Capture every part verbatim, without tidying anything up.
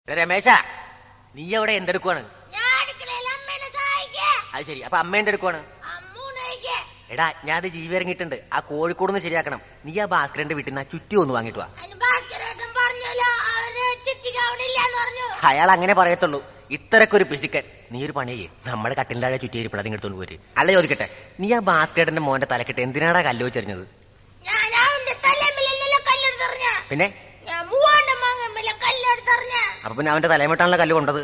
രമേശ, നീ എവിടെ എന്തെടുക്കുവാണ്? അത് ശരി, അപ്പൊ അമ്മ എന്തെടുക്കുവാണ്? എടാ, ഞാൻ അത് ജീവി ഇറങ്ങിയിട്ടുണ്ട്, ആ കോഴിക്കോട് നിന്ന് ശരിയാക്കണം. നീ ആ ഭാസ്കരന്റെ വീട്ടിൽ നിന്ന് ചുറ്റി ഒന്ന് വാങ്ങിട്ട് വാ. അയാൾ അങ്ങനെ പറയത്തുള്ളൂ, ഇത്രക്കൊരു പിശുക്കൻ. നീ ഒരു പണിയേ, നമ്മുടെ കട്ടിലിന്റെ താഴെ ചുറ്റി ഇരിപ്പട നിങ്ങൾ എടുത്തോണ്ട് പോര്. അല്ല ചോദിക്കട്ടെ, നീ ആ ഭാസ്കരന്റെ മോന്റെ തലക്കെട്ട് എന്തിനാടാ കല്ല് വെച്ചെറിഞ്ഞത്? പിന്നെ അപ്പൊ പിന്നെ അവന്റെ തലമുട്ടാണല്ലോ കല്ല് കൊണ്ടത്.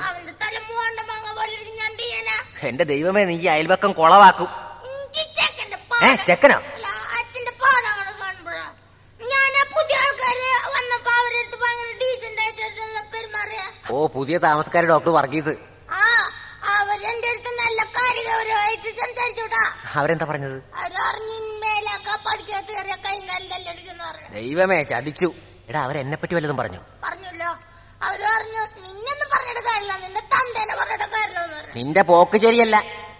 എന്റെ ദൈവമേ, നീ അയൽപക്കം കൊളവാക്കും. ഏ ചെക്കനോ? ഓ, പുതിയ താമസക്കാരി ഡോക്ടർ വർഗീസ്. അവരെന്താ പറഞ്ഞത്? ദൈവമേ, ചതിച്ചു. എടാ, അവരെന്നെ പറ്റി വല്ലതും പറഞ്ഞു? നിന്റെ പോക്ക് ശരിയല്ല.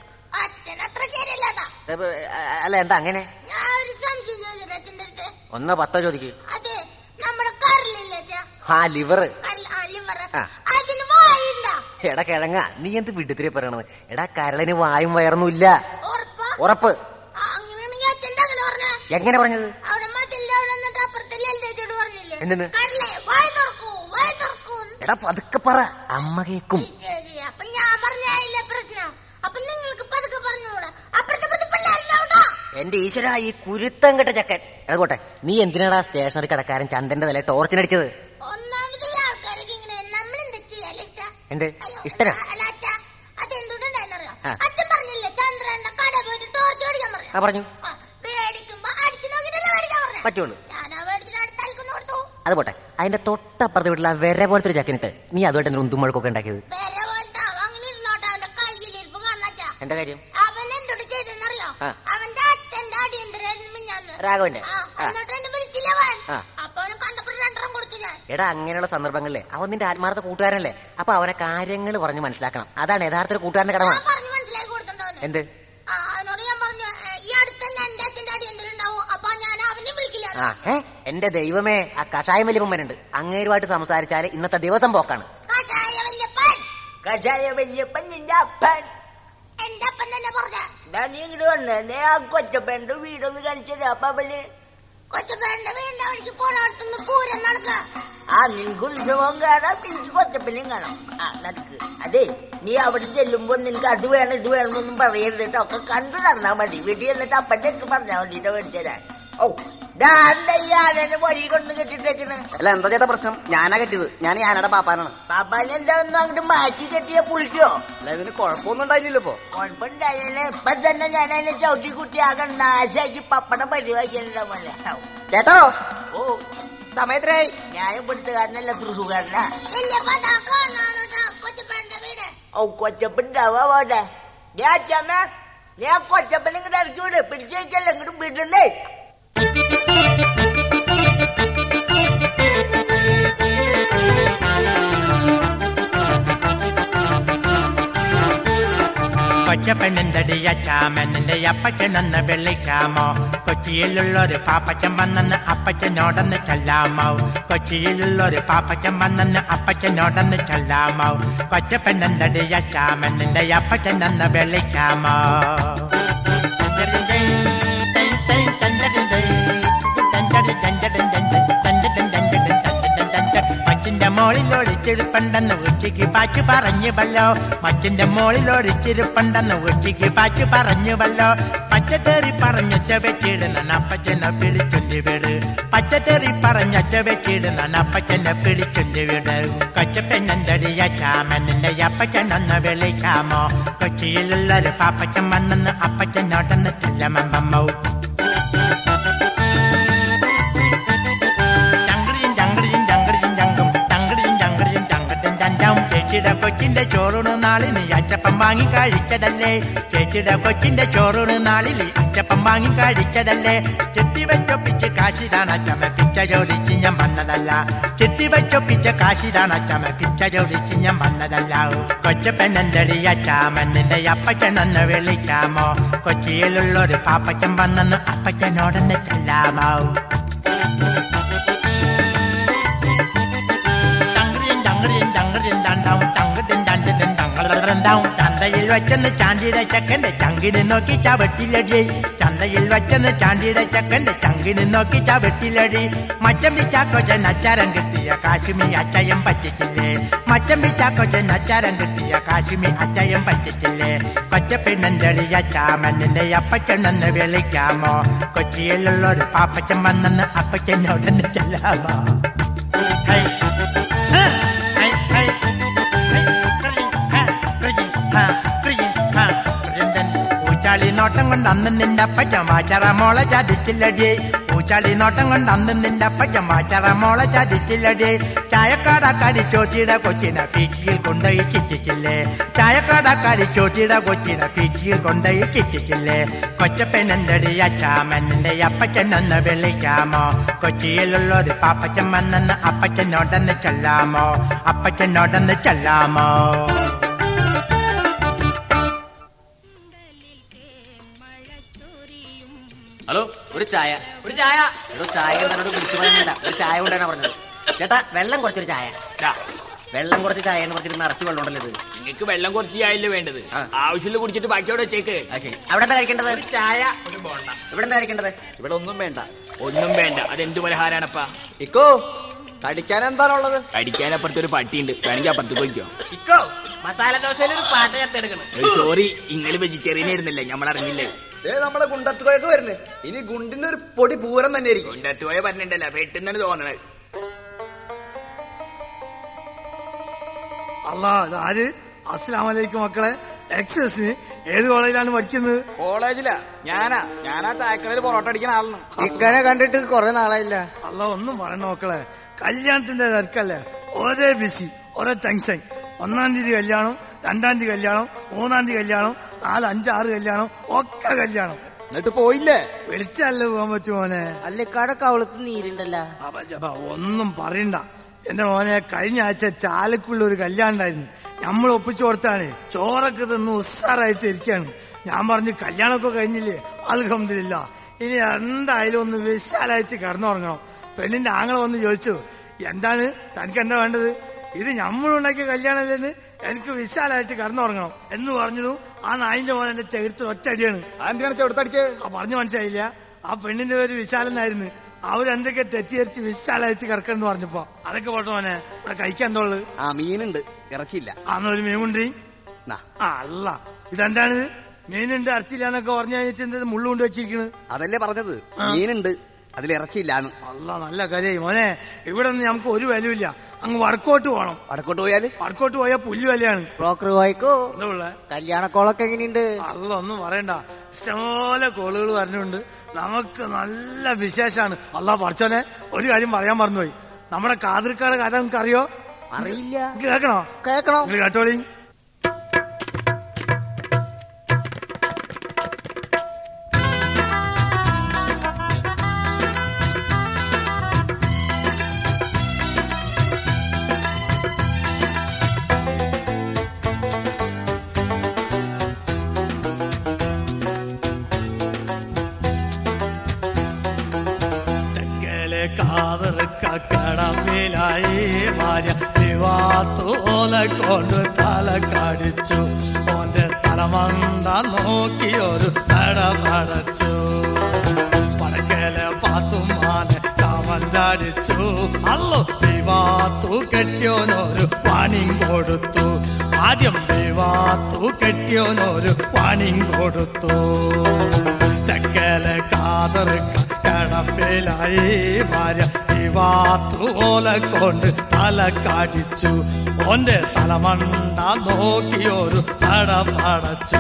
അല്ല, എന്താ അങ്ങനെ? ഒന്നോ പത്തോ ചോദിക്കൂ. ആ ലിവർ. എടാ കിഴങ്ങ, നീ എന്ത് വിടുത്തിരി പറയണത്? എടാ, കരളിന് വായും വയറൊന്നും ഇല്ല. ഉറപ്പ്. എങ്ങനെ പറഞ്ഞത്? എന്തെന്ന്? എടാ പതുക്കെ പറ, അമ്മ കേക്കും. എന്റെ ഈശ്വര, ഈ കുരുത്തം കെട്ട ചക്കൻ. അതുപോട്ടെ, നീ എന്തിനാടാ സ്റ്റേഷനറി കടക്കാരൻ ചന്ദന്റെ തല ടോർച്ചിനടിച്ചത്? എന്ത് ഇഷ്ടനാ? ആ പറഞ്ഞു പറ്റുള്ളൂ. അത് പോട്ടെ, അതിന്റെ തൊട്ടപ്പുറത്ത് വീട്ടിൽ ആ വര പോലത്തെ ഒരു ചക്കനിട്ട് നീ അതുമായിട്ട് എന്തെങ്കിലും ഉന്തും മുഴക്കൊക്കെ ഉണ്ടാക്കിയത്? എന്താ കാര്യം? രാഘവന്റെ. എടാ, അങ്ങനെയുള്ള സന്ദർഭങ്ങളിലെ അവൻ നിന്റെ ആത്മാർത്ഥ കൂട്ടുകാരനല്ലേ? അപ്പൊ അവനെ കാര്യങ്ങൾ പറഞ്ഞ് മനസ്സിലാക്കണം. അതാണ് യഥാർത്ഥ ഒരു കൂട്ടുകാരന്റെ കടമ. എന്ത്? ആ ഏ എന്റെ ദൈവമേ, ആ കഷായ വല്യപ്പനുണ്ട്, അങ്ങേരുമായിട്ട് സംസാരിച്ചാല് ഇന്നത്തെ ദിവസം പോക്കാണ്. കൊച്ചപ്പേന്റെ വീടൊന്ന് കളിച്ചത്. അപ്പൊ അവന് കൊച്ചപ്പേന്റെ വീടിന്റെ വഴിക്ക് പോണടുത്തൊന്ന് പൂരം നടക്ക. ആ നിനക്ക് ഉത്സവം കാണാം, എനിക്ക് കൊച്ചപ്പനും കാണാം. ആ നടക്ക്. അതെ, നീ അവിടെ ചെല്ലുമ്പോ നിനക്ക് അത് വേണം ഇത് വേണമെന്നൊന്നും പറയരുത്. ഒക്കെ കണ്ടു നടന്നാ മതി. വീട്ടിൽ എന്നിട്ട് അപ്പന്റെ ഒക്കെ പറഞ്ഞാൽ മതി മേടിച്ചതാ. ഓ, വഴി കൊണ്ട് കെട്ടിട്ടേക്കണ്. അല്ല, എന്താ ചേട്ടാ പ്രശ്നം? ഞാനാ കെട്ടിയത്. ഞാൻ ഞാനയുടെ പാപ്പാനാണ്. പാപ്പാനെ എന്താ ഒന്നും അങ്ങോട്ട് മാറ്റി കെട്ടിയാ പുളിക്കോ? അല്ല, ഇതിന് കുഴപ്പമൊന്നും ഉണ്ടായില്ലല്ലോ. ഇപ്പൊ കുഴപ്പമുണ്ടായാലേ ഇപ്പൊ തന്നെ ഞാൻ അതിനെ ചവിട്ടി കുട്ടി ആകെ നാശാക്കി പപ്പടം പരിവാക്കിണ്ടാവല്ലേ. ചേട്ടോ, ഓ സമയത്തിനായി. ഞാൻ ഇവിടുത്തുകാരനല്ല, തൃശൂർക്കാരനാ. ഓ, കൊച്ചപ്പുണ്ടാവാ പോട്ടെ. ഞാൻ അച്ഛമ്മ, ഞാൻ കൊച്ചപ്പൻ ഇങ്ങോട്ട് ഇറക്കി വിട്. പിടിച്ചേക്കല്ല, ഇങ്ങോട്ട് വിടണ്ടേ. കൊച്ചപ്പനെന്തടി അച്ചാമെന്നെ അപ്പച്ചനെന്ന് വിളിക്കാമോ? കൊച്ചിയിലുള്ളൊരു പാപ്പച്ചൻ വന്നെന്ന് അപ്പച്ചനോടൊന്ന് ചൊല്ലാമോ? കൊച്ചിയിലുള്ളൊരു പാപ്പച്ചൻ വന്നെന്ന് അപ്പച്ചനോടൊന്ന് ചൊല്ലാമോ? കൊച്ചപ്പനെന്തടി അച്ചാമെന്നെ അപ്പച്ചനെന്ന് വിളിക്കാമോ? മച്ചിന്റെ മോളിലൊളിച്ചിരിപ്പണ്ടെന്ന് ഉച്ചയ്ക്ക് പാച്ചു പറഞ്ഞുവല്ലോ. മച്ചിന്റെ മോളിലൊളിച്ചിരിപ്പണ്ടെന്ന് ഉച്ചയ്ക്ക് പാച്ചു പറഞ്ഞുവല്ലോ. പച്ചത്തേറി പറഞ്ഞൊച്ച വെച്ചിടുന്ന അപ്പച്ചനെ പിടിച്ചൊല്ലി വിട്. പച്ചത്തേറി പറഞ്ഞൊച്ച വെച്ചിടുന്ന അപ്പച്ചനെ പിടിച്ചൊല്ലി വിട്. കൊച്ചപ്പെന്നെന്തടിയ ചാമനിന്റെ അപ്പച്ചനൊന്ന് വിളിക്കാമോ? കൊച്ചിയിലുള്ളൊരു പാപ്പച്ചൻ വന്നെന്ന് അപ്പച്ചനോടൊന്ന് ചെല്ലമ്മമ്മോ. ചേച്ചിയുടെ കൊച്ചിന്റെ ചോറൂണ് നാളിൽ അച്ചപ്പം വാങ്ങി കഴിച്ചതല്ലേ? ചേച്ചിയുടെ കൊച്ചിന്റെ ചോറൂണ് നാളിൽ അച്ചപ്പം വാങ്ങി കഴിച്ചതല്ലേ? ചെത്തി വെച്ചൊപ്പിച്ച് കാശിതാണച്ചമ്മ പിച്ച ചോദിച്ച് ഞാൻ വന്നതല്ല. ചെത്തി വെച്ചൊപ്പിച്ച കാശിതാണച്ചമ്മ പിച്ച ചോദിച്ച് ഞാൻ വന്നതല്ല. കൊച്ചപ്പെന്നെന്തടി അച്ചാമന്നിന്റെ അപ്പച്ചനൊന്ന് വിളിക്കാമോ? കൊച്ചിയിലുള്ളൊരു പാപ്പച്ചൻ വന്നെന്ന് അപ്പച്ചനോടൊന്ന് ചെല്ലാമോ? ഡങ്കറിയും ഡങ്കറിയും ഡങ്കറിയും ഡറണ്ടാവും ചന്തയിൽ വെച്ചെന്ന് ചാന്തിയുടെ ചക്കന്റെ ചങ്കിന് നോക്കി ചവട്ടിലടി ചന്തയിൽ വെച്ചെന്ന് ചാന്തിയുടെ ചക്കന്റെ ചങ്കിന് നോക്കി ചവട്ടിലടി മച്ചമ്പി ചാക്കോച്ചൻ അച്ചാരം കിട്ടിയ കാശ്മീർ അച്ചയം പറ്റിച്ചില്ലേ മച്ചമ്പി ചാക്കോച്ചൻ അച്ചാരം കിട്ടിയ കാശ്മീർ അച്ചയം പറ്റിച്ചില്ലേ കൊച്ചപ്പെണ്ണന്തടി അച്ചാമന്റെ അപ്പച്ചനെന്ന് വിളിക്കാമോ കൊച്ചിയിലുള്ളൊരു പാപ്പച്ചൻ വന്നെന്ന് അപ്പച്ചനോടൊന്ന് ചെല്ലാമോ ൂച്ചാളി നോട്ടം കൊണ്ട് അന്ന് നിന്റെ അപ്പച്ചൻ വാച്ചറ മോളെ ചതിച്ചില്ലടി ൂച്ചാളി നോട്ടം കൊണ്ട് അന്ന് നിന്റെ അപ്പച്ചൻ വാച്ചറ മോളെ ചതിച്ചില്ലടി ചായക്കാടക്കാരി ചോട്ടിയുടെ കൊച്ചിനെ പീച്ചിയിൽ കൊണ്ടുപോയി ചിറ്റിച്ചില്ലേ ചായക്കാടക്കാരി ചോട്ടിയുടെ കൊച്ചിനെ പീച്ചിയിൽ കൊണ്ടുപോയി ചിറ്റിച്ചില്ലേ കൊച്ചപ്പനെന്തടി അച്ചാമന്റെ അപ്പച്ചനൊന്ന് വിളിക്കാമോ കൊച്ചിയിലുള്ളൊരു പാപ്പച്ചൻ വന്നെന്ന് അപ്പച്ചനോടൊന്ന് ചെല്ലാമോ അപ്പച്ചനോടൊന്ന് ചെല്ലാമോ ഹലോ ഒരു ചായ ഒരു ചായ എടോ ചായ എന്നോട് കുടിച്ചു പറയുന്നില്ല ഒരു ചായ കൊണ്ടാണ് പറഞ്ഞത് ചേട്ടാ വെള്ളം കുറച്ചൊരു ചായ വെള്ളം കുറച്ച് ചായ എന്ന് പറഞ്ഞിട്ട് നിറച്ച് വെള്ളം ഉണ്ടല്ലോ ഇത് നിങ്ങൾക്ക് വെള്ളം കുറച്ച് ചായല്ലേ വേണ്ടത് ആവശ്യമില്ല കുടിച്ചിട്ട് ബാക്കിയോടെ വെച്ചേക്ക് ശരി അവിടെ എന്താ കഴിക്കേണ്ടത് ചായ ഒരു ബോണ്ട ഇവിടെ എന്താ കഴിക്കേണ്ടത് ഇവിടെ ഒന്നും വേണ്ട ഒന്നും വേണ്ട അതെന്ത് പലഹാരാണപ്പാ ഇക്കോ കടിക്കാൻ എന്താണുള്ളത് കടിക്കാനപ്പുറത്ത് ഒരു പട്ടിയുണ്ട് വേണമെങ്കിൽ അപ്പുറത്ത് പോയിക്കോ ഇക്കോ മസാല ദോശയിൽ ഒരു പാട്ട ചത്തെടുക്കണം സോറി ഇങ്ങള് വെജിറ്റേറിയൻ ആയിരുന്നില്ലേ നമ്മൾ അറിഞ്ഞില്ലേ ഏ നമ്മളെ ഗുണ്ടത്തുകയൊക്കെ വരുന്നേ ഇനി ഗുണ്ടിന്റെ ഒരു പൊടി പൂരം തന്നെ ആയിരിക്കും കൊണ്ടത്തുപോയ പറഞ്ഞിട്ടല്ല പെട്ടെന്നാണ് തോന്നണത് അല്ലാ ആര് അസ്സലാമലൈക്കും മക്കളെ എക്സസ് മീ ഏത് കോളേജിലാണ് പഠിക്കുന്നത് കോളേജിലാ ഞാനാ ഞാനാ ചായക്കടയിൽ പൊറോട്ട അടിക്കുന്ന ആളാണ് ഇക്കനെ കണ്ടിട്ട് കൊറേ നാളായില്ല അല്ല ഒന്നും പറയണ മക്കളെ കല്യാണത്തിന്റെ തിരക്കല്ലേ ഒരേ ബിസി ഒരേ ടെൻഷൻ ഒന്നാം തീയതി കല്യാണം രണ്ടാം തീയതി കല്യാണം മൂന്നാം തീയതി കല്യാണം നാല് അഞ്ചാറ് കല്യാണം ഒക്കെ കല്യാണം എന്നിട്ട് പോയില്ലേ വിളിച്ചല്ലേ പോകാൻ പറ്റും മോനെ അല്ലിക്കാടെ കവളത്ത് നീരുണ്ടല്ലോ അപ്പൊ ഒന്നും പറയണ്ട എന്റെ മോനെ കഴിഞ്ഞ ആഴ്ച ചാലക്കുള്ള ഒരു കല്യാണം ഉണ്ടായിരുന്നു നമ്മൾ ഒപ്പിച്ചു കൊടുത്താണ് ചോറൊക്കെ തിന്ന് ഉസ്സാറായിട്ട് ഇരിക്കാണ് ഞാൻ പറഞ്ഞു കല്യാണമൊക്കെ കഴിഞ്ഞില്ലേ അൽഹംദുലില്ലാ ഇനി എന്തായാലും ഒന്ന് വിശാലായിട്ട് കിടന്നുറങ്ങണം പെണ്ണിന്റെ ആങ്ങളെ വന്ന് ചോദിച്ചു എന്താണ് തനിക്ക് എന്താ വേണ്ടത് ഇത് നമ്മളുണ്ടാക്കിയ കല്യാണമല്ലെന്ന് എനിക്ക് വിശാലായിട്ട് കിടന്നുറങ്ങണം എന്ന് പറഞ്ഞതും ആ നായിന്റെ മോൻ എന്റെ ചെകുത്ത് ഒറ്റടിയാണ് ആ പറഞ്ഞു മനസ്സിലായില്ല ആ പെണ്ണിന്റെ പേര് വിശാലെന്നായിരുന്നു അവരെന്തൊക്കെ തെറ്റിദ്ധരിച്ച് വിശാലായിട്ട് കിടക്കണെന്ന് പറഞ്ഞപ്പോ അതൊക്കെ പോട്ടെ മോനെ ഇവിടെ കഴിക്കാൻ എന്തോള് ആ മീനുണ്ട് ഇറച്ചിയില്ല ആന്നൊരു മീൻ കൊണ്ടീ ആ അല്ല ഇതെന്താണ് മീനുണ്ട് ഇറച്ചിയില്ലാന്നൊക്കെ പറഞ്ഞു കഴിഞ്ഞിട്ട് എന്താ മുള്ളു കൊണ്ട് വെച്ചിരിക്കണ് അതല്ലേ പറഞ്ഞത് മീനുണ്ട് അതിൽ ഇറച്ചിയില്ലാന്ന് അല്ല നല്ല കാര്യമായി മോനെ ഇവിടെ ഒന്നും നമുക്ക് ഒരു വിലയില്ല അങ്ങ് വടക്കോട്ട് പോകണം വടക്കോട്ട് പോയാല് വടക്കോട്ട് പോയാൽ പുല്ല് വിലയാണ് ബ്രോക്കർ പോയിക്കോ എന്താ ഉള്ളേ കല്യാണക്കോളൊക്കെ എങ്ങനെയുണ്ട് അല്ല ഒന്നും പറയണ്ട ഇഷ്ടംപോലെ കോളുകൾ പറഞ്ഞുണ്ട് നമുക്ക് നല്ല വിശേഷാണ് അല്ല പഠിച്ചോനെ ഒരു കാര്യം പറയാൻ മറന്നുപോയി നമ്മുടെ കാതിർക്കാട് കഥ നമുക്ക് അറിയോ അറിയില്ല കേക്കണോ കേക്കണോ നിങ്ങൾ കേട്ടോളി കടമ്പിലായി ഭാര്യ ദിവാത്തോല കൊണ്ട് തല കടിച്ചു ഓന്റെ തലമണ്ട നോക്കിയൊരു തട പടച്ചു പടക്കലെ പാത്തുമാനെ കമന്തടിച്ചു അല്ലോ ദിവാത്തു കെട്ടിയോനൊരു പണിയും കൊടുത്തു ആദ്യം ദിവാത്തു കെട്ടിയോനൊരു പണിയും കൊടുത്തു തെക്കലെ കാതറുക്ക കടപ്പിലായി ഭാര്യ ദിവാത്തോല കൊണ്ട് തല കടിച്ചു ഓന്റെ തലമണ്ട നോക്കിയൊരു തട പടച്ചു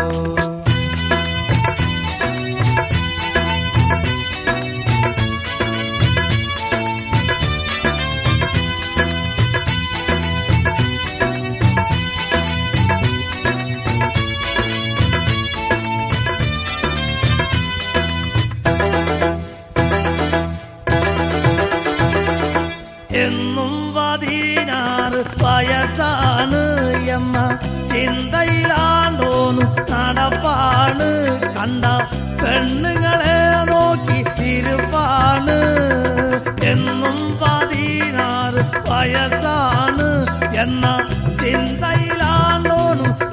എന്നും പതിനാറ് വയസ്സാണ് എന്ന ചിന്തയിലാണ്ടോന്നു നടപ്പാണ് കണ്ട പെണ്ണുങ്ങളെ നോക്കി തിരുപ്പാണ് എന്നും പതിനാറ് വയസ്സാണ് എന്ന ചിന്തയിലാണ്ടോന്നു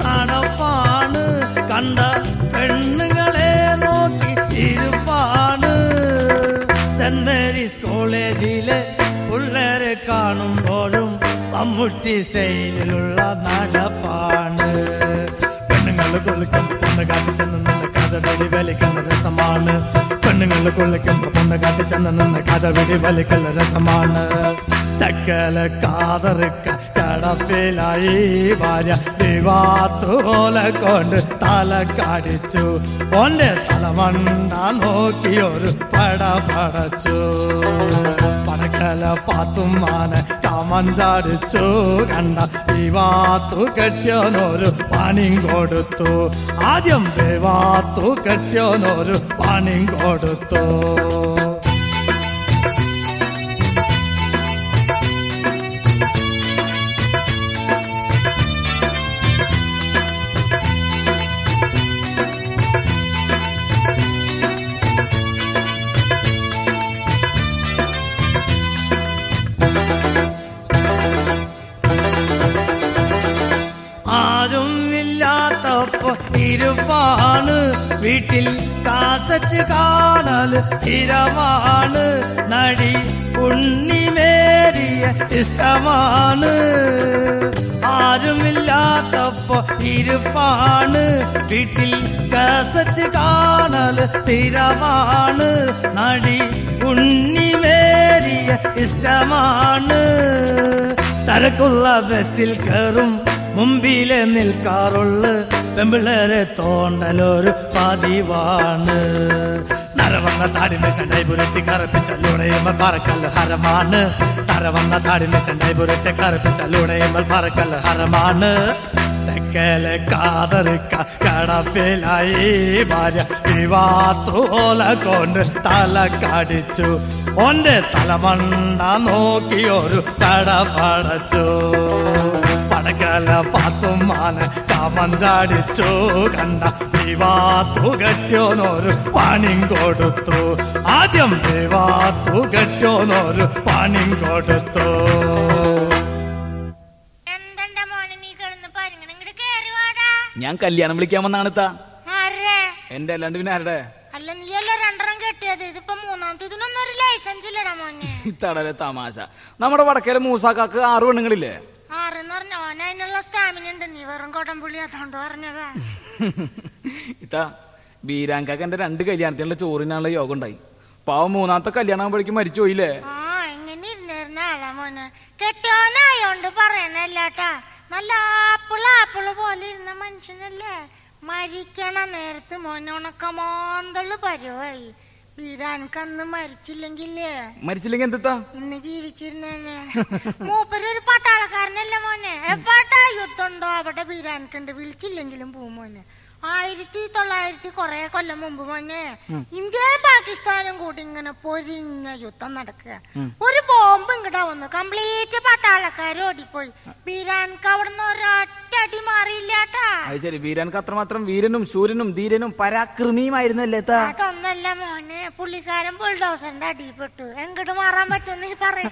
മമ്മൂട്ടി സ്റ്റൈലിലുള്ള നടപ്പാണ്. പെണ്ണുങ്ങൾ കൊള്ളിക്കുമ്പോ പൊന്ന് കാട്ടി ചെന്ന് നിന്ന് കഥ വെടി വലിക്കുന്ന രസമാണ്. പെണ്ണുങ്ങൾ കൊള്ളിക്കുമ്പോ പൊന്ന് കാട്ടി ചെന്ന് നിന്ന് കഥ വെടി വലിക്കുന്ന രസമാണ്. ചക്കല കാതറുക്ക കടപ്പിലായി ഭാര്യ ദിവാത്തോല കൊണ്ട് തല കടിച്ചു. ഓന്റെ തലമണ്ട നോക്കിയൊരു പട പടച്ചു. പടക്കല പാത്തുമാന കമന്തടിച്ചു. കണ്ട ദിവാത്തു കെട്ടിയോനൊരു പണിയും കൊടുത്തു. ആദ്യം ദിവാത്തു കെട്ടിയോനൊരു പണിയും കൊടുത്തു. ഇരുപ്പാണ് വീട്ടിൽ കാസറ്റ് കാണൽ സ്ഥിരമാണ്. നടി ഉണ്ണിമേരിയ ഇഷ്ടമാണ്. ആരുമില്ലാത്തപ്പോ ഇരുപ്പാണ് വീട്ടിൽ കാസറ്റ് കാണൽ സ്ഥിരമാണ്. നടി ഉണ്ണിമേരിയ ഇഷ്ടമാണ്. തിരക്കുള്ള ബസ്സിൽ കയറും മുമ്പിലെ നിൽക്കാറുള്ള പെമ്പിള്ളേരെ തോണ്ടലൊരു പതിവാണ്. നരവന്ന താടിന്റെ ചണ്ടൈ പുരട്ടി കറുപ്പിച്ചല്ലൂടയുമ്പോൾ പറക്കല്ല് ഹരമാണ്. നരവന്ന താടിന്റെ ചണ്ടൈ പുരട്ടി കറുപ്പിച്ചല്ലൂടയുമ്പോൾ പറക്കല്ല് ഹരമാണ്. തെക്കലെ കാതറുക്ക കടപ്പിലായി ഭാര്യ ദിവാത്തോല കൊണ്ട് തല കടിച്ചു. ഓന്റെ തലമണ്ട നോക്കിയൊരു കട പടച്ചു. പടക്കല പാത്തുമാന കമന്തടിച്ചു. കണ്ട ദിവാത്തു കെട്ടിയോനൊരു പണിയും കൊടുത്തു. ആദ്യം ദിവാത്തു കെട്ടിയോനൊരു പണിയും കൊടുത്തു. ഞാൻ കല്യാണം വിളിക്കാൻ വന്നാണ് താ. എന്റെ അല്ലാണ്ട് പിന്നെ ആരുടെ? അല്ല നീയല്ല രണ്ടെണ്ണം കെട്ടിയത്, ഇതിപ്പോ മൂന്നാമത്തെ ഇതിനൊന്നും ഒരു ലൈസൻസ് ഇല്ലടാ മോനെ. ഇത്തടലെ തമാശ. നമ്മുടെ വടക്കേലെ മൂസാക്കാക്ക് ആറ് പെണ്ണുങ്ങളില്ലേ? ആറെന്ന് പറഞ്ഞ ഓന അതിനുള്ള സ്റ്റാമിന ഉണ്ട്. നീ വെറും കൊടംപുള്ളി അതുകൊണ്ട് പറഞ്ഞതാ. ഇത്താ ബീരാങ്കാക്ക് എന്റെ രണ്ട് കല്യാണത്തിനുള്ള ചോറിനുള്ള യോഗം ഉണ്ടായി. പാവം മൂന്നാമത്തെ കല്യാണം ആകുമ്പോഴേക്കും മരിച്ചു പോയില്ലേ? ആ എങ്ങനെ ഇരുന്നിരുന്ന ആളാ മോനെ. കെട്ടിയോനായോണ്ട് പറയണല്ലാട്ടാ. നല്ല ആപ്പിള് ആപ്പിള് പോലെ ഇരുന്ന മനുഷ്യനല്ലേ. മരിക്കണ നേരത്ത് മോനെ ഉണക്കമാന്തള് പരുവായി. വീരാൻക്ക് അന്ന് മരിച്ചില്ലെങ്കിലേ മരിച്ചില്ലെങ്കിൽ എന്താ ഇന്ന് ജീവിച്ചിരുന്നേനെ. മൂപ്പരൊരു പട്ടാളക്കാരനല്ലേ മോനെ. എപ്പാട്ടാ യുദ്ധമുണ്ടോ അവിടെ വീരാൻക്കുണ്ട്. വിളിച്ചില്ലെങ്കിലും പോവും മോനെ. ആയിരത്തി തൊള്ളായിരത്തി കൊറേ കൊല്ലം മുമ്പ് മോനെ ഇന്ത്യയും പാകിസ്ഥാനും കൂടി ഇങ്ങനെ പൊരിഞ്ഞ യുദ്ധം നടക്കുക. ഒരു ബോംബ് ഇങ്ങടാ വന്നു. കംപ്ലീറ്റ് പട്ടാളക്കാർ ഓടിപ്പോയി. ബീരാൻക്ക് അവിടുന്ന് ഒരൊറ്റ അടി മാറിയില്ലാട്ടാ. ശരി, ബീരാൻക്ക് അത്രമാത്രം വീരനും ശൂരനും ധീരനും പരാക്രമിയുമായിരുന്നല്ലേ? അതൊന്നല്ല മോനെ, പുള്ളിക്കാരൻ ബുൾഡോസറിന്റെ അടിപ്പെട്ടു. എങ്ങോട്ട് മാറാൻ പറ്റും നീ പറ.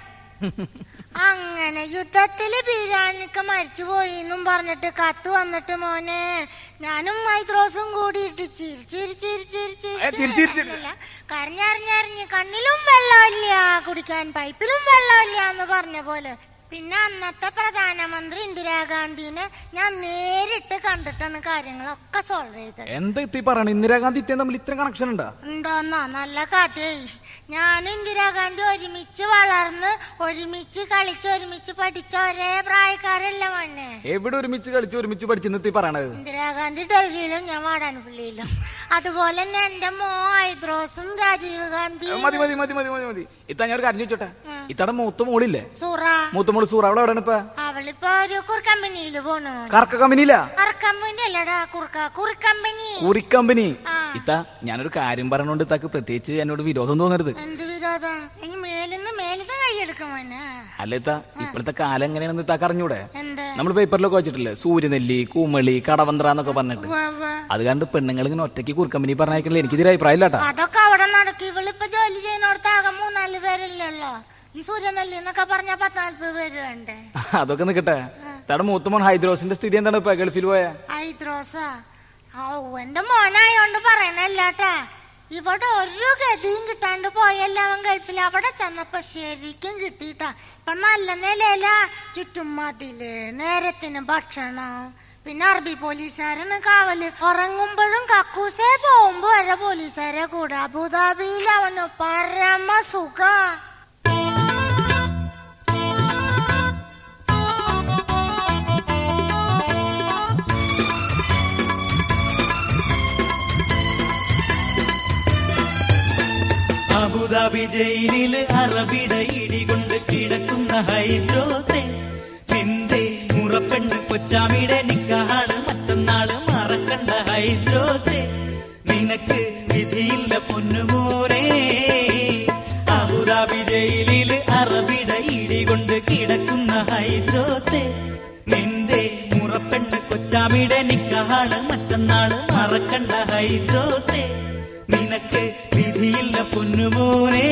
അങ്ങനെ യുദ്ധത്തില് ബീരാനിക്ക് മരിച്ചുപോയി എന്നും പറഞ്ഞിട്ട് കത്ത് വന്നിട്ട് മോനെ ഞാനും മൈദ്രോസും കൂടിയിട്ട് ചിരി ചിരി ചിരി ചിരി ചിരി കരഞ്ഞറിഞ്ഞറിഞ്ഞ് കണ്ണിലും വെള്ളമില്ല, കുടിക്കാൻ പൈപ്പിലും വെള്ളമില്ല എന്ന് പറഞ്ഞ പോലെ. പിന്നെ അന്നത്തെ പ്രധാനമന്ത്രി ഇന്ദിരാഗാന്ധിനെ ഞാൻ നേരിട്ട് കണ്ടിട്ടാണ് കാര്യങ്ങളൊക്കെ സോൾവ് ചെയ്തത്. എന്താ പറയണ? ഇന്ദിരാഗാന്ധി തമ്മിൽ ഇത്ര കണക്ഷൻ ഉണ്ടോ? ഉണ്ടോന്നോ? നല്ല കഥയായി. ഞാൻ ഇന്ദിരാഗാന്ധി ഒരുമിച്ച് വളർന്ന് ഒരുമിച്ച് കളിച്ച് ഒരുമിച്ച് പഠിച്ച ഒരേ പ്രായക്കാരല്ല മോനെ. എവിടെ ഒരുമിച്ച് കളിച്ച് ഒരുമിച്ച് പഠിച്ചെന്ന് പറയണത്? ഇന്ദിരാഗാന്ധി ഡൽഹിയിലും ഞാൻ വാടാനപ്പള്ളിയിലും. അതുപോലെ തന്നെ എന്റെ മോ ഹൈദ്രോസും രാജീവ് ഗാന്ധി. മതി മതി മതി മതി മതി മതി ഇത്ത ഞാൻ ഒരു കാര്യം ചോദിച്ചോട്ടെ. ഇത്തടെ മൂത്ത മോളില്ലേ? സൂറ. മൂത്ത മോള് സൂറ അവളെ എവിടെയാണ് ഇപ്പൊ? അവളിപ്പോ ഒരു കുറിക്കമ്പനിയില് പോണു. കറക്ക കമ്പനിയിലാ? കറക്കമ്പനി അല്ലടാ, കുറുക്ക കുറിക്കമ്പനി. കുറിക്കമ്പനി. ഇത്ത ഞാനൊരു കാര്യം പറഞ്ഞോണ്ട് ഇത്താക്ക് പ്രത്യേകിച്ച് എന്നോട് വിരോധം തോന്നരുത്. എന്ത് വിരോധം? ഇനി മേലിന്ന് മേലിന്ന് കൈയെടുക്കുമോനെ. അല്ല ഇത്ത ഇപ്പോഴത്തെ കാലം എങ്ങനെയാണെന്ന് ഇത്താക്ക് അറിഞ്ഞൂടെ? എന്ത്? നമ്മൾ പേപ്പറിലൊക്കെ വെച്ചിട്ടില്ലേ സൂര്യനെല്ലി, കൂമളി, കടവന്ത്ര എന്നൊക്കെ പറഞ്ഞിട്ട്. അത് കണ്ട് പെണ്ണുങ്ങൾ ഇങ്ങനെ ഒറ്റയ്ക്ക് കുറിക്കമ്പനി പറഞ്ഞേക്കല്ലേ എനിക്ക് ഇതിൽ അഭിപ്രായം ഇല്ലാട്ടാ. അതൊക്കെ അവിടെ നടക്കും. ഇവളിപ്പോ ജോലി ചെയ്യുന്നോടത്താകെ മൂന്നാല് പേരല്ലേ ഉള്ളോ. ഈ സൂര്യനെല്ലി എന്നൊക്കെ പറഞ്ഞ പത്തിനാൽപ്പത് പേര് വേണ്ടേ? അതൊക്കെ നിക്കട്ടെ. തടെ മൂത്തമോൻ ഹൈദ്രോസിന്റെ സ്ഥിതി എന്താണ് ഇപ്പൊ? ഗൾഫിൽ പോയ ഹൈദ്രോസാ? ഓ എന്റെ മോനായോണ്ട് പറയണല്ലാട്ടാ. ഇവിടെ ഒരു ഗതിയും കിട്ടാണ്ട് പോയല്ല അവൻ ഗൾഫിൽ. അവിടെ ചെന്നപ്പോ ശരിക്കും കിട്ടിയിട്ടാ. ഇപ്പൊ നല്ല നിലയില, ചുറ്റും മതില്, നേരത്തിന് ഭക്ഷണം, പിന്നെ അറബി പോലീസുകാരന് കാവല്. ഉറങ്ങുമ്പോഴും കക്കൂസേ പോകുമ്പോ വരെ പോലീസുകാരെ കൂടെ. അബുദാബിയിൽ അവന് പരമ സുഖ. അബുദാബി ജയിലില് അറബിയുടെ ഇടികൊണ്ട് കിടക്കുന്ന ഹൈദ്രോസെ, നിന്റെ മുറപ്പെണ്ണ് കൊച്ചാമിയുടെ നിക്കാഹാണ് മറ്റന്നാള് മറക്കണ്ട ഹൈദ്രോസെ, നിനക്ക് വിധിയില്ല പൊന്നുമോനെ. അബുദാബി ജയിലില് അറബിയുടെ ഇടികൊണ്ട് കിടക്കുന്ന ഹൈദ്രോസെ, നിന്റെ മുറപ്പെണ്ണ് കൊച്ചാമിയുടെ നിക്കാഹാണ് മറ്റന്നാള് മറക്കണ്ട ഹൈദ്രോസെ, നിനക്ക് വിധിയില്ല പൊന്നുമോനെ.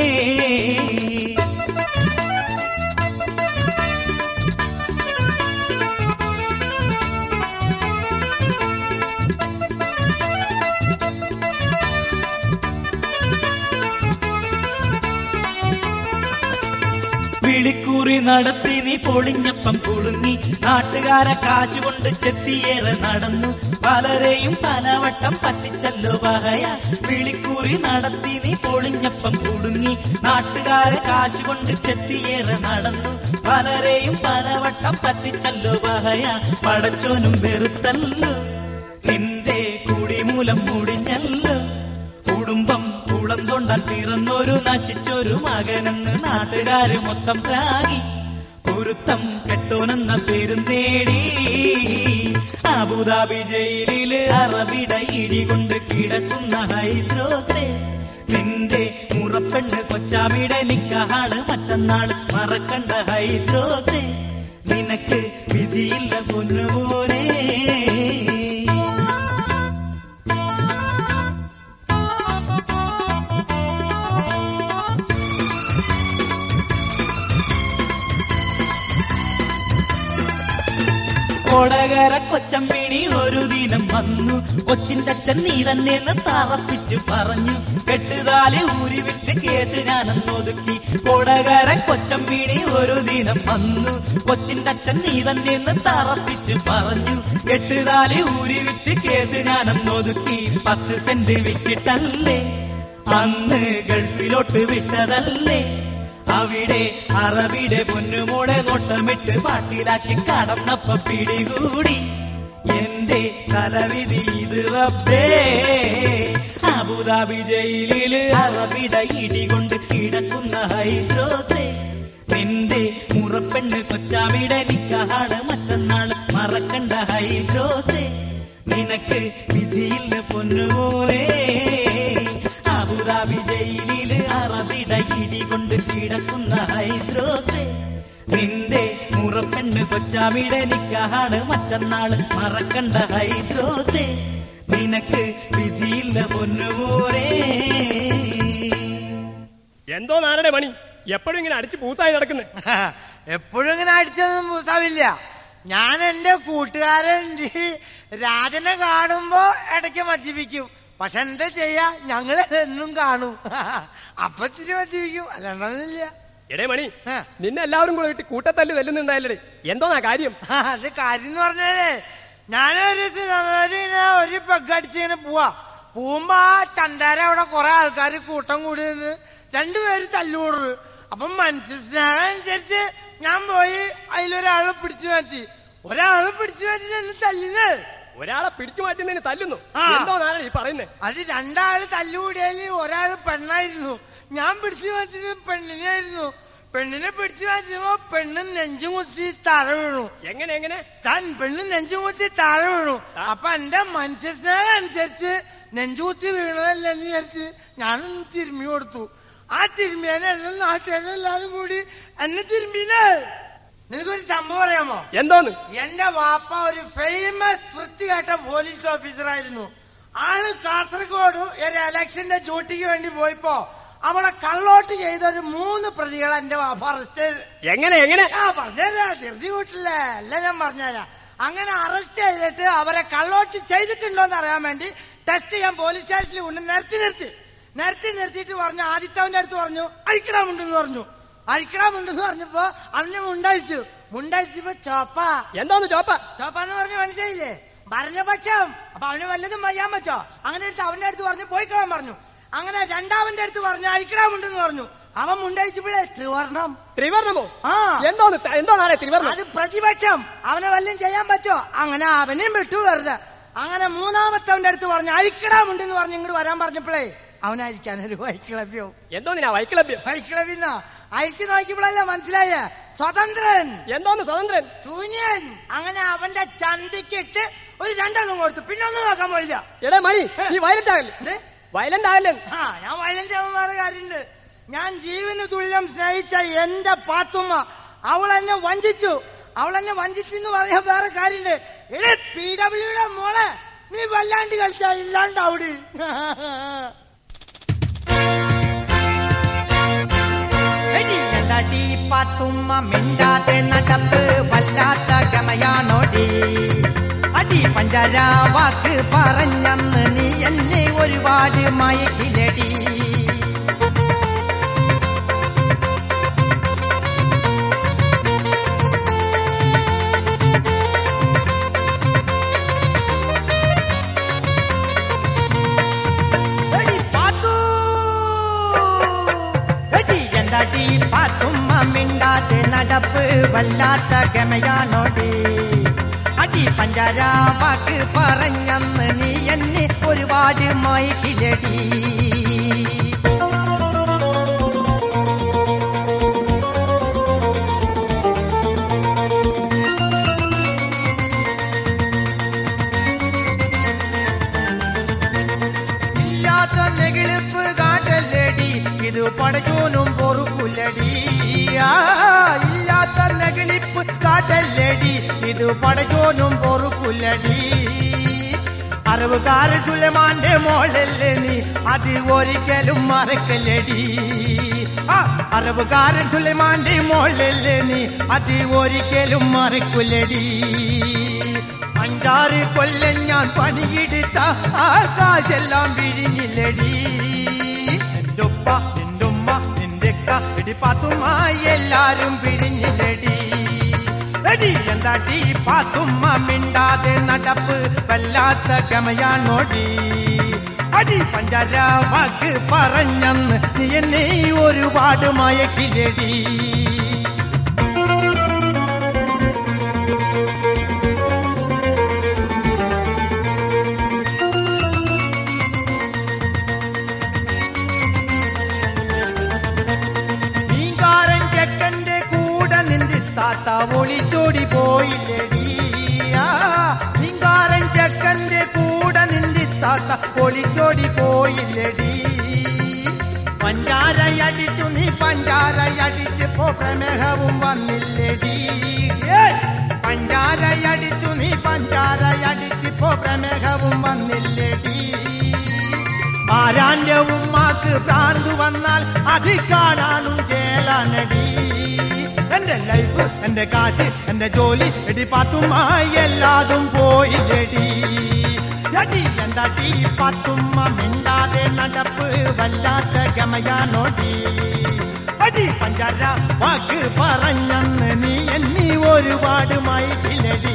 വിളിക്കൂറി നടത്തി നീ പൊളിഞ്ഞപ്പം കുളുങ്ങി, നാട്ടുകാരെ കാശുകൊണ്ട് ചെത്തിയേറെ നടന്നു, പലരെയും പലവട്ടം പറ്റിച്ചല്ലോ പഹയ. വിളിക്കൂറി നടത്തി നീ പൊളിഞ്ഞപ്പം കുടുങ്ങി, നാട്ടുകാരെ കാശുകൊണ്ട് ചെത്തിയേറെ നടന്നു, പലരെയും പലവട്ടം പറ്റിച്ചല്ലോ പഹയ. പടച്ചോനും വെറുത്തല്ലോ, നിന്റെ കുടിമൂലം മുടിഞ്ഞല്ലോ, കുടുംബം കുളം കൊണ്ടാൽ പിറന്നൊരു നശിച്ചൊരു മകനെന്ന് നാട്ടുകാര് മൊത്തം പ്രാഗി, പൊരുത്തം കെട്ടോനെന്ന പേരും നേടി. അബുദാബി ജയിലില് അറബിയുടെ ഇടികൊണ്ട് കിടക്കുന്ന ഹൈദ്രോസെ, നിന്റെ മുറപ്പെണ്ണ് കൊച്ചാമിയുടെ നിക്കാഹാണ് മറ്റന്നാള് മറക്കണ്ട ഹൈദ്രോസെ, നിനക്ക് വിധിയില്ല പൊന്നുമോനെ. കൊടകര കൊച്ചമ്മിണി ഒരു ദിനം വന്നു, കൊച്ചിന്റെ അച്ഛൻ നീ തന്നെന്ന് തറപ്പിച്ചു പറഞ്ഞു, കെട്ടുതാലി ഊരി വിട്ട് കേസ് ഞാനെന്ന് ഒതുക്കി. കൊടകര കൊച്ചമ്മിണി ഒരു ദിനം വന്നു, കൊച്ചിന്റെ അച്ഛൻ നീ തന്നെന്ന് തറപ്പിച്ചു പറഞ്ഞു, കെട്ടുതാലി ഊരി വിട്ട് കേസ് ഞാനെന്ന് ഒതുക്കി. പത്ത് സെന്റ് വിറ്റിട്ടല്ലേ അന്ന് ഗൾഫിലോട്ട് വിട്ടതല്ലേ, അവിടെ അറബിയുടെ പൊന്നുമോളെ നോട്ടമിട്ട് പാട്ടിലാക്കി കടന്നപ്പ പിടികൂടി. എന്റെ തലവിധി ഇത് റബ്ബേ, അബുദാബി ജയിലില് അറബിയുടെ ഇടികൊണ്ട് കിടക്കുന്ന ഹൈദ്രോസെ, നിന്റെ മുറപ്പെണ്ണ് കൊച്ചാമിയുടെ നിക്കാഹാണ് മറ്റന്നാള് മറക്കണ്ട ഹൈദ്രോസെ, നിനക്ക് വിധിയില്ല പൊന്നുമോനെ. അബുദാബി ജയിലില് അറബിയുടെ ഇടികൊണ്ട് കിടക്കുന്ന ഹൈദ്രോസെ, നിന്റെ മുറപ്പെണ്ണ് കൊച്ചാമിയുടെ നിക്കാഹാണ് മറ്റന്നാള് മറക്കണ്ട ഹൈദ്രോസെ, നിനക്ക് വിധിയില്ല പൊന്നുമോനെ. എന്തോ നാരുടെ പണി എപ്പോഴും ഇങ്ങനെ അടിച്ച് പൂസായി നടക്കുന്നു? എപ്പോഴും ഇങ്ങനെ അടിച്ചൊന്നും പൂസാവില്ല. ഞാൻ എന്റെ കൂട്ടുകാരൻ രാജനെ കാണുമ്പോ ഇടയ്ക്ക് മദ്യപിക്കും. പക്ഷെ എന്താ ചെയ്യാ, ഞങ്ങള് എന്നും കാണും. അപ്പൊ ഇത്തിരി മദ്യപിക്കും, അല്ലാണ്ടില്ല. എടേ മണി, നിന്നെ എല്ലാവരും കൂടെ വിട്ട് കൂട്ടത്തല്ല് തല്ലുന്നുണ്ടായില്ലേ, എന്തോന്നാ കാര്യം? അത് കാര്യം എന്ന് പറഞ്ഞാലേ, ഞാനൊരു ഇങ്ങനെ ഒരു പെഗടിച്ചിങ്ങനെ പോവാ. പോകുമ്പോ ആ ചന്താര അവിടെ കുറെ ആൾക്കാർ കൂട്ടം കൂടി നിന്ന് രണ്ടുപേര് തല്ലുകൂടുന്നു. അപ്പം മനസ്സിലാകാൻ അനുസരിച്ച് ഞാൻ പോയി അതിലൊരാളെ പിടിച്ചു മാറ്റി. ഒരാളെ പിടിച്ചു മാറ്റി എന്നെ തല്ലുന്നത്. ഒരാളെ പിടിച്ചു മാറ്റുന്നതിന് തല്ലുന്നു? എന്തോ നാളെ ഈ പറയുന്നത്? അത് രണ്ടാള് തല്ലുകൂടിയാല് ഒരാള് പെണ്ണായിരുന്നു. ഞാൻ പിടിച്ചു മാറ്റിയത് പെണ്ണിനായിരുന്നു. പെണ്ണിനെ പിടിച്ചു മാറ്റുമ്പോ പെണ്ണ് നെഞ്ചും കുത്തി താഴെ വീണു. എങ്ങനെ എങ്ങനെ താൻ പെണ്ണ് നെഞ്ചും കുത്തി താഴെ വീണു. അപ്പൊ എന്റെ മനസ്സിലാകാൻ അനുസരിച്ച് നെഞ്ചുകുത്തി വീണതല്ലെന്ന് വിചാരിച്ച് ഞാനൊന്ന് തിരുമ്മി കൊടുത്തു. ആ തിരുമ്മിയാനെല്ലാം നാട്ടുകാരെല്ലാരും കൂടി എന്നെ തിരുമ്പിനെ. നിനക്കൊരു സംഭവം അറിയാമോ? എന്തോന്ന്? എന്റെ വാപ്പ ഒരു ഫേമസ് വൃത്തികെട്ട പോലീസ് ഓഫീസറായിരുന്നു. ആള് കാസർഗോഡ് ഒരു ഇലക്ഷന്റെ ഡ്യൂട്ടിക്ക് വേണ്ടി പോയപ്പോ അവിടെ കള്ളോട്ട് ചെയ്ത ഒരു മൂന്ന് പ്രതികളെ എന്റെ വാപ്പ അറസ്റ്റ് ചെയ്ത്. എങ്ങനെ എങ്ങനെ? ആ പറഞ്ഞുതരാ, ധൃതി കൂട്ടില്ലേ, അല്ല ഞാൻ പറഞ്ഞുതരാ. അങ്ങനെ അറസ്റ്റ് ചെയ്തിട്ട് അവരെ കള്ളോട്ട് ചെയ്തിട്ടുണ്ടോന്ന് അറിയാൻ വേണ്ടി ടെസ്റ്റ് ചെയ്യാൻ പോലീസ് സ്റ്റേഷനിൽ കൊണ്ട് നിർത്തി നിർത്തി നിർത്തി നിർത്തിയിട്ട് പറഞ്ഞു. ആദിത്യവന്റെ അടുത്ത് പറഞ്ഞു അഴിക്കടാമുണ്ടെന്ന് പറഞ്ഞു. അഴിക്കടാമുണ്ടെന്ന് പറഞ്ഞപ്പോ അവന് മുണ്ടഴിച്ചു. മുണ്ടഴിച്ചപ്പോ ചോപ്പ. എന്താന്ന് ചോപ്പ? ചോപ്പാന്ന് പറഞ്ഞു മനസ്സിലായില്ലേ? പറഞ്ഞ പക്ഷം. അപ്പൊ അവന് വല്ലതും വയ്യാൻ പറ്റോ? അങ്ങനെ എടുത്ത് അവന്റെ അടുത്ത് പറഞ്ഞു പോയിക്കളാൻ പറഞ്ഞു. അങ്ങനെ രണ്ടാമന്റെ അടുത്ത് പറഞ്ഞു അഴിക്കടാമുണ്ടെന്ന് പറഞ്ഞു. അവൻ മുണ്ടഴിച്ചപ്പോഴേ ത്രിവർണം. ത്രിവർണമോ? ആ എന്തോന്ന് എന്തോന്നാണ് ത്രിവർണം? അത് പ്രതിപക്ഷം. അവനെ വല്ലതും ചെയ്യാൻ പറ്റോ? അങ്ങനെ അവനെയും വിട്ടു വെറുതെ. അങ്ങനെ മൂന്നാമത്തവന്റെ അടുത്ത് പറഞ്ഞു അഴിക്കടാമുണ്ടെന്ന് പറഞ്ഞു ഇങ്ങോട്ട് വരാൻ പറഞ്ഞപ്പോഴേ അവനഴിക്കാനൊരു വൈക്കിളബ്യോ. എന്തോന്നിനാ വൈക്കിളബ്യം? വൈക്കിളബ്യന്നാ അഴിച്ചു നോക്കിയപ്പോഴല്ലേ മനസ്സിലായ സ്വതന്ത്രൻ. എന്തോന്ന് സ്വതന്ത്രൻ? ശൂന്യൻ. അങ്ങനെ അവന്റെ ചന്തിക്കിട്ട് ഒരു രണ്ടെണ്ണം കൊടുത്തു. പിന്നെ ഒന്നും നോക്കാൻ പോയില്ല. എടാ മണി, നീ വയലന്റ് ആകല്ലേ? വയലന്റ് ആകല്ലേ? ആ ഞാൻ വയലന്റ് ആവാൻ വേറെ കാര്യമുണ്ട്. ഞാൻ ജീവന് തുല്യം സ്നേഹിച്ച എന്റെ പാത്തുമ്മ അവൾ എന്നെ വഞ്ചിച്ചു. അവൾ എന്നെ വഞ്ചിച്ചെന്ന് പറയാൻ വേറെ കാര്യമുണ്ട്. എടേ പി ഡബ്ല്യുടെ മോളെ നീ വല്ലാണ്ട് കളിച്ചാ ഇല്ലാണ്ട് അവിടെ പാത്തുമ്മ മിണ്ടാതെ നടപ്പ് വല്ലാത്ത ഗമയാണോടി. അടി പഞ്ചാര വാക്ക് പറഞ്ഞന്ന് നീ എന്നെ ഒരുപാട് മയക്കിലടി. എന്താടി പാത്തുമ്മ മിണ്ടാതെ നടപ്പ് വല്ലാത്ത ഗമയാണോടി. അടി പഞ്ചാര വാക്ക് പറഞ്ഞന്ന് നീ എന്നെ ഒരുപാട് മയക്കിലടി. ഇല്ലാത്ത നെകിളിപ്പ് കാട്ടല്ലടി ഇത് പടച്ചോനും പൊറുക്കുലടി. ഇല്ലാത്ത നെകിളിപ്പ് കാട്ടല്ലടി ഇത് പടച്ചോനും പൊറുക്കുലടി. അറിവുകാര സുലൈമാന്റെ മോളല്ലേ നീ അത് ഒരിക്കലും മറക്കല്ലടി. അറിവുകാരൻ സുലൈമാന്റെ മോളല്ലേ നീ അത് ഒരിക്കലും മറക്കുലടി. അഞ്ചാറ് കൊല്ലം ഞാൻ പണിയെടുത്ത ആകാശെല്ലാം വിഴിഞ്ഞില്ലടി. എന്റെ ഉപ്പ നിന്റെ ഉമ്മ നിന്റെ ഇടി പാത്തുമായി എല്ലാരും പിഴിഞ്ഞില്ലടി. എടി എന്താടി പാത്തുമ്മ മിണ്ടാതെ നടപ്പ് വല്ലാത്ത ഗമയാണോടി. അടി പഞ്ചാര വാക്ക് പറഞ്ഞന്ന് നീ എന്നെ ഒരുപാട് മയക്കിലടി. താത്ത ഒളിച്ചോടി പോയില്ലടി. നിങ്കാരൻ ചെക്കന്റെ കൂടെ നിന്തി താത്ത ഒളിച്ചോടി പോയില്ലടി. പഞ്ചാരയടിച്ചു നീ പഞ്ചാരയടിച്ചപ്പോ പ്രമേഹവും വന്നില്ലടി. പഞ്ചാരയടിച്ചു നീ പഞ്ചാരയടിച്ചപ്പോ പ്രമേഹവും വന്നില്ലടി. ആരാന്റെ ഉമ്മാക്ക് ഭ്രാന്ത് വന്നാൽ അത് കാണാനും ചേലാനടി. എന്റെ ലൈഫ് എന്റെ കാശ് എന്റെ ജോലി എടി പാത്തുമായി എല്ലാതും പോയില്ലടി. എടി എന്താടി പാത്തുമ്മ മിണ്ടാതെ നടപ്പ് വല്ലാത്ത ഗമയാണോടി. അടി പഞ്ചാര വാക്ക് പറഞ്ഞന്ന് നീ എന്നെ ഒരുപാട് മയക്കിലടി.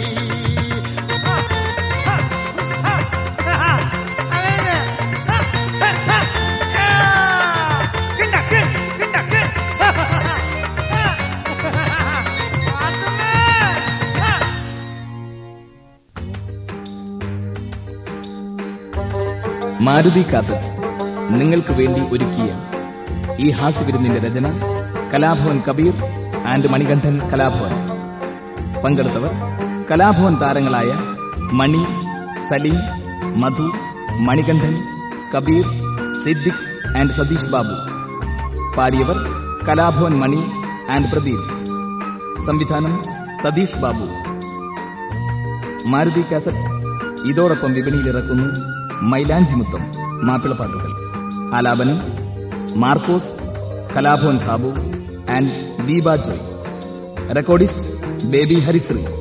മാരുതി കാസറ്റ്സ് നിങ്ങൾക്ക് വേണ്ടി ഒരുക്കിയ ഈ ഹാസ്യവിരുന്നിന്റെ രചന കലാഭവൻ കബീർ ആൻഡ് മണികണ്ഠൻ കലാഭവൻ. പങ്കെടുത്തവർ കലാഭവൻ താരങ്ങളായ മണി, സലീം, മധു, മണികണ്ഠൻ, കബീർ, സിദ്ദിഖ് ആൻഡ് സതീഷ് ബാബു. പാടിയവർ കലാഭവൻ മണി ആൻഡ് പ്രദീപ്. സംവിധാനം സതീഷ് ബാബു. മാരുതി കാസറ്റ്സ് ഇതോടൊപ്പം വിപണിയിലിറക്കുന്നു മൈലാഞ്ചിമുത്തം മാപ്പിളപ്പാട്ടുകൾ. ആലാപനം Markose, Kalabhavan Sabu and Deepa Joy. Recordist Baby Harisree.